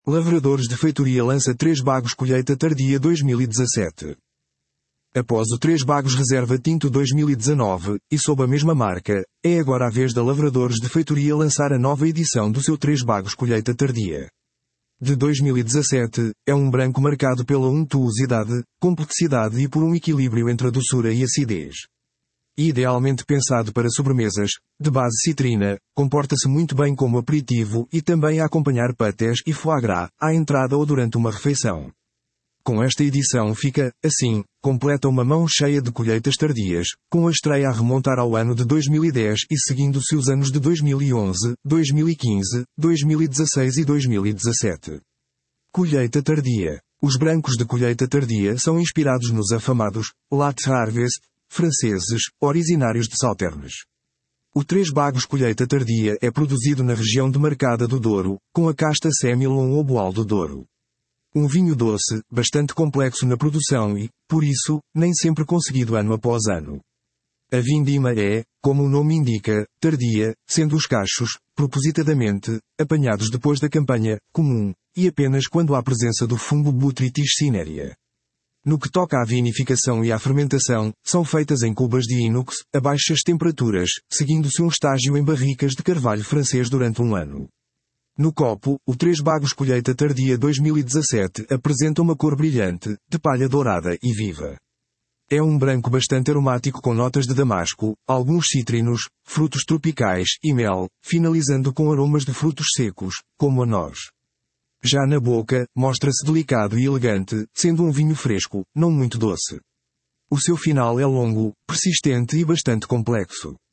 Lavradores de Feitoria lança 3 Bagos colheita tardia 2017. Após o 3 Bagos Reserva Tinto 2019, e sob a mesma marca, é agora a vez da Lavradores de Feitoria lançar a nova edição do seu 3 Bagos colheita tardia. De 2017, é um branco marcado pela untuosidade, complexidade e por um equilíbrio entre a doçura e acidez. Idealmente pensado para sobremesas, de base citrina, comporta-se muito bem como aperitivo e também a acompanhar patés e foie gras, à entrada ou durante uma refeição. Com esta edição fica, assim, completa uma mão cheia de colheitas tardias, com a estreia a remontar ao ano de 2010 e seguindo-se os anos de 2011, 2015, 2016 e 2017. Colheita tardia. Os brancos de colheita tardia são inspirados nos afamados Latte Harvest franceses, originários de Sauternes. O 3 Bagos colheita tardia é produzido na região demarcada do Douro, com a casta Semillon ou Boal do Douro. Um vinho doce, bastante complexo na produção e, por isso, nem sempre conseguido ano após ano. A vindima é, como o nome indica, tardia, sendo os cachos, propositadamente, apanhados depois da campanha, comum, e apenas quando há presença do fungo Botrytis cinerea. No que toca à vinificação e à fermentação, são feitas em cubas de inox, a baixas temperaturas, seguindo-se um estágio em barricas de carvalho francês durante um ano. No copo, o 3 Bagos colheita tardia 2017 apresenta uma cor brilhante, de palha dourada e viva. É um branco bastante aromático com notas de damasco, alguns cítrinos, frutos tropicais e mel, finalizando com aromas de frutos secos, como a noz. Já na boca, mostra-se delicado e elegante, sendo um vinho fresco, não muito doce. O seu final é longo, persistente e bastante complexo.